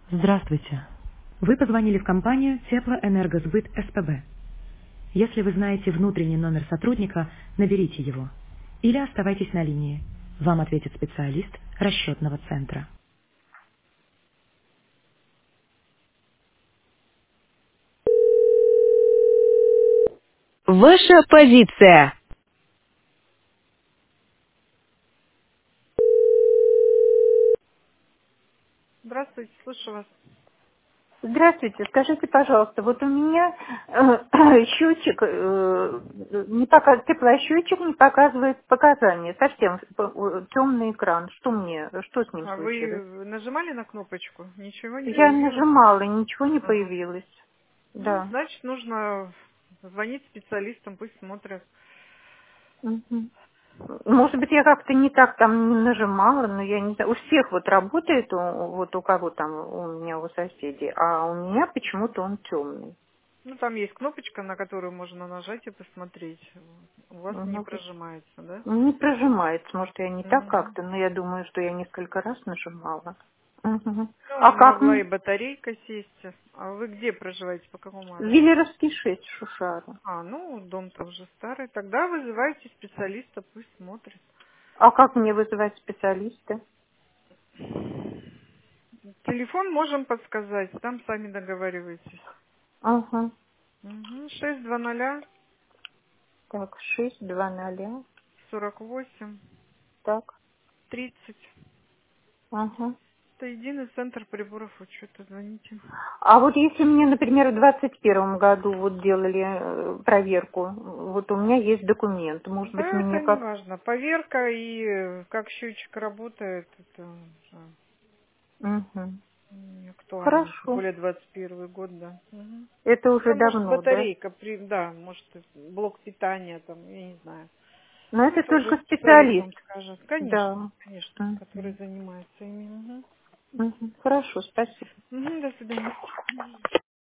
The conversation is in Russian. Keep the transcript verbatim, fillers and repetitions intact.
Здравствуйте. Вы позвонили в компанию Теплоэнергосбыт СПБ. Если вы знаете внутренний номер сотрудника, наберите его. Или оставайтесь на линии. Вам ответит специалист расчетного центра. Ваша позиция. Здравствуйте, слушаю вас. Здравствуйте, скажите, пожалуйста, вот у меня э, счетчик, э, не пока, теплосчетчик не показывает показания, совсем темный экран. Что мне, что с ним А случилось? вы нажимали на кнопочку? Ничего не Я появилось? нажимала, ничего не Ага. появилось. Ну, Да. значит, нужно звонить специалистам, пусть смотрят. Мгм. Может быть, я как-то не так там не нажимала, но я не знаю. У всех вот работает, у- вот у кого там, у меня, у соседей, а у меня почему-то он темный. Ну, там есть кнопочка, на которую можно нажать и посмотреть. У вас не Ну, вот. прожимается, да? Не прожимается, может, я не так Мгм. как-то, но я думаю, что я несколько раз нажимала. Мгм. Ну, А как могла и мне? батарейка сесть. А вы где проживаете, по какому адресу? Велеровский шесть, Шушара. А, ну, дом-то уже старый. Тогда вызывайте специалиста, пусть смотрит. А как мне вызывать специалиста? Телефон можем подсказать, там сами договаривайтесь. Ага. Угу. шесть два ноль Так, шесть два ноль. сорок восемь Так. тридцать. Ага. Это единый центр приборов учета. Звоните. А вот если мне, например, в двадцать первом году вот делали э, проверку, вот у меня есть документ, может быть, Да, мне это не как... важно. Поверка и э, как счетчик работает, это уже Мгм. не актуально. Тем Хорошо. более двадцать первый год, да. Мгм. Это уже Там может давно, да? батарейка, при, да, может блок питания, там, я не знаю. Но Ну, это это уже только специалист специалист. вам скажет. Конечно, Да. конечно, который Мгм. занимается ими. Угу. Мгм. Хорошо, спасибо. Угу, до свидания.